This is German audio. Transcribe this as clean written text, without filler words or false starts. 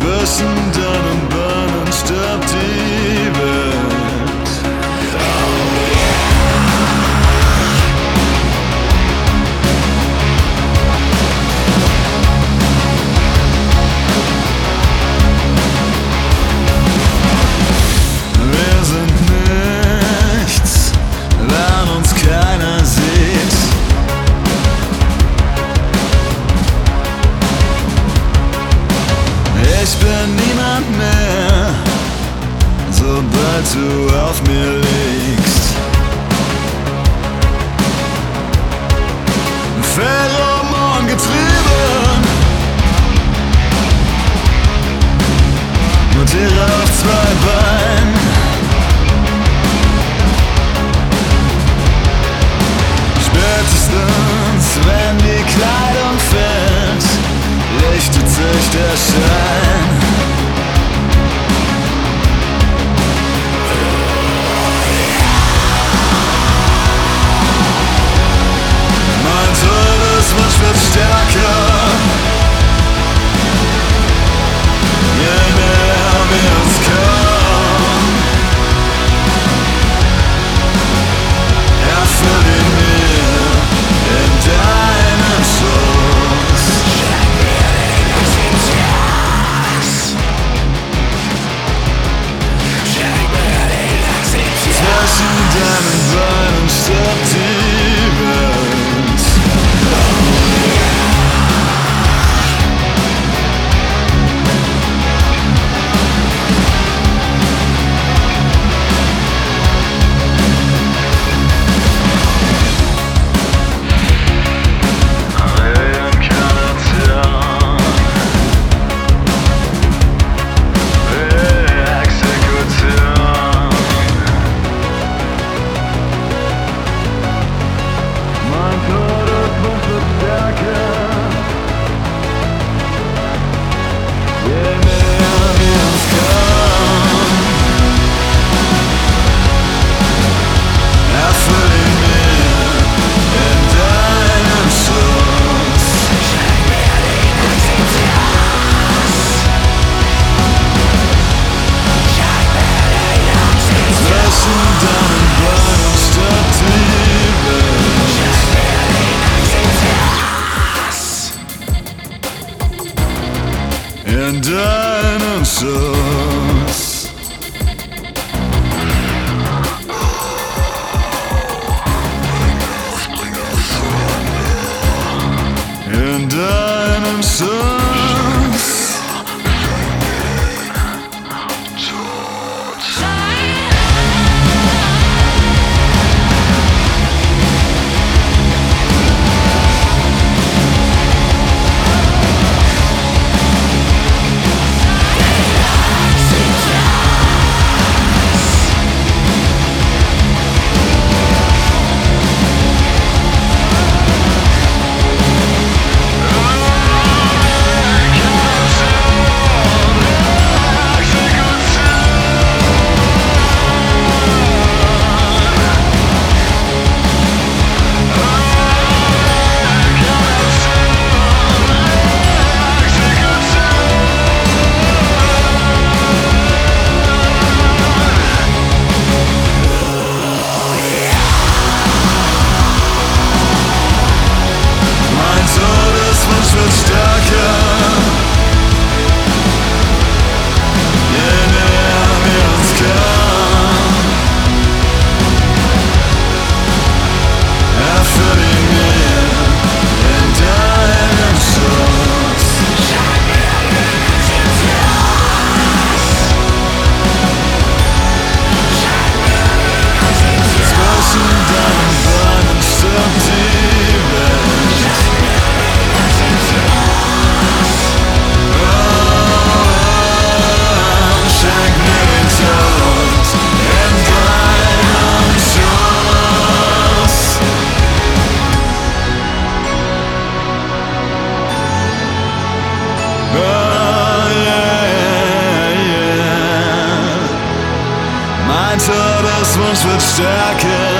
Zwischen deinen Beinen stirbt die Welt. Wir sind nichts, wenn uns keiner sieht. Ich bin niemand mehr, sobald du auf mir liegst. Pheromon getrieben, und Tiere auf zwei Beinen. Spätestens, wenn die Kleidung fällt, lichtet sich der Schein. Mein Todeswunsch wird stärker, je näher wir uns kommen. Erfüll ihn mir in deinem Schoß. Zwischen deinen Beinen stirbt die Welt. In deinem Schoß. In deinem Schoß. Mein Todeswunsch wird stärker.